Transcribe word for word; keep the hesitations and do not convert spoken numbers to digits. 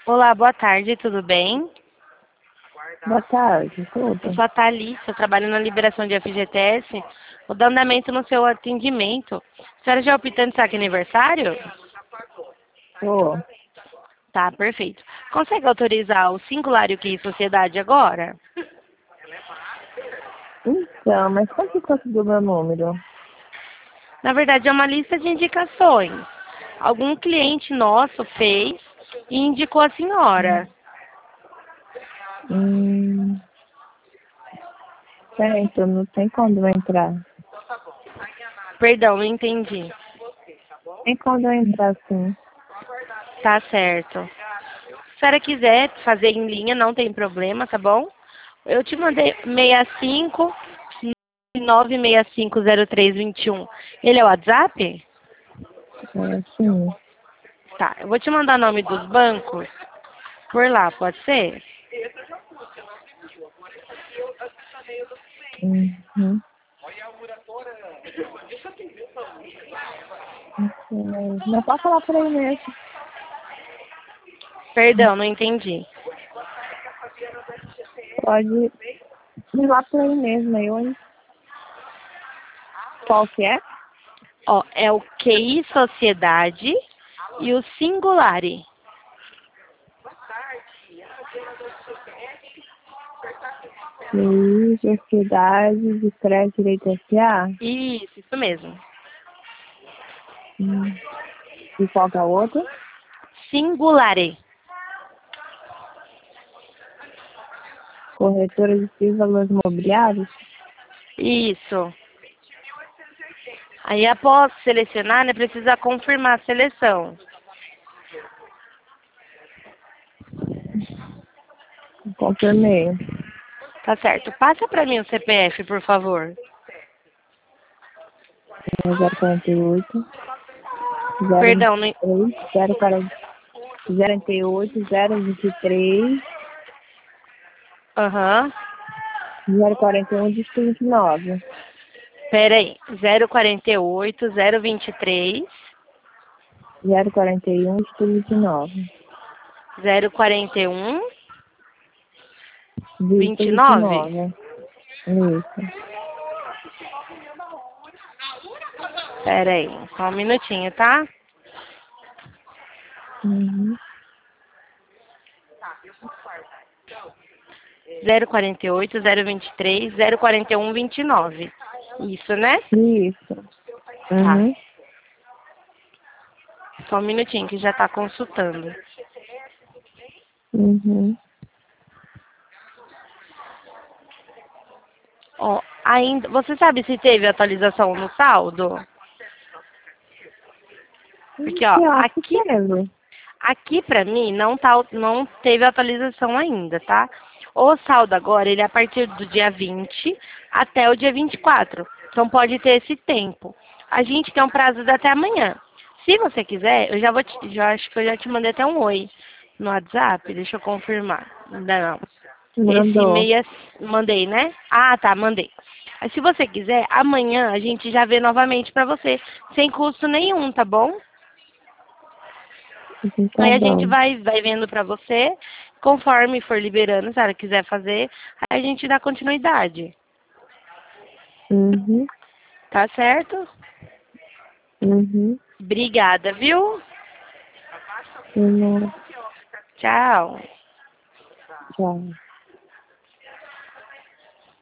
Olá, boa tarde, tudo bem? Boa tarde, Eu tudo? sou a Thalissa, eu trabalho na liberação de F G T S. Vou dar andamento no seu atendimento. A senhora já optou em saque aniversário? Tô. Tá, perfeito. Consegue autorizar o Singular e o Q I Sociedade agora? Então, mas como que conseguiu meu número? Na verdade, é uma lista de indicações. Algum cliente nosso fez e indicou a senhora. Hum, certo, não tem como eu entrar. Perdão, não entendi. Tem como eu entrar, sim. Tá certo. Se a senhora quiser fazer em linha, não tem problema, tá bom? Eu te mandei seis cinco nove seis cinco zero três dois um. Ele é o WhatsApp? É, sim. Tá, eu vou te mandar o nome dos bancos por lá, pode ser? Uhum. Mas não pode falar por aí mesmo. Perdão, não entendi. Pode ir lá por aí mesmo, aí eu... Qual que é? Ó, é o Q I Sociedade e o Singulari. Sim, Sociedade de Crédito Direito S A. Isso, isso mesmo. Hum. E qual que é o outro? Singulari. Corretora de Fios Valores Imobiliários? Isso. Aí após selecionar, né, precisa confirmar a seleção. Confirmei. Tá certo. Passa pra mim o C P F, por favor. É zero quarenta e oito, zero vinte Perdão, e não... três, zero quarenta, zero e oito, zero vinte e três, Aham. zero quarenta e um, dígito vinte e nove. Pera aí. zero quarenta e oito, zero vinte e três, zero quarenta e um, dígito vinte e nove. zero quarenta e um, Dígito vinte e vinte e nove. nove. Isso. Pera aí. Só um minutinho, tá? Uhum. zero quarenta e oito, zero vinte e três, zero quarenta e um, vinte e nove. Isso, né? Isso. Tá. Uhum. Só um minutinho que já tá consultando. Uhum. Ó, ainda, você sabe se teve atualização no saldo? Porque, ó, Eu acho que aqui, teve. aqui pra mim não, tá, não teve atualização ainda, tá? O saldo agora, ele é a partir do dia vinte até o dia vinte e quatro. Então pode ter esse tempo. A gente tem um prazo de até amanhã. Se você quiser, eu já vou te, já acho que eu já te mandei até um oi no WhatsApp, deixa eu confirmar. Ainda não. Esse Mandou. meia mandei, né? Ah, tá, mandei. Aí, se você quiser, amanhã a gente já vê novamente pra você, sem custo nenhum, tá bom? Então tá Aí a gente bom. vai, vai vendo pra você, conforme for liberando, se ela quiser fazer, aí a gente dá continuidade. Uhum. Tá certo? Uhum. Obrigada, viu? Uhum. Tchau. Tchau.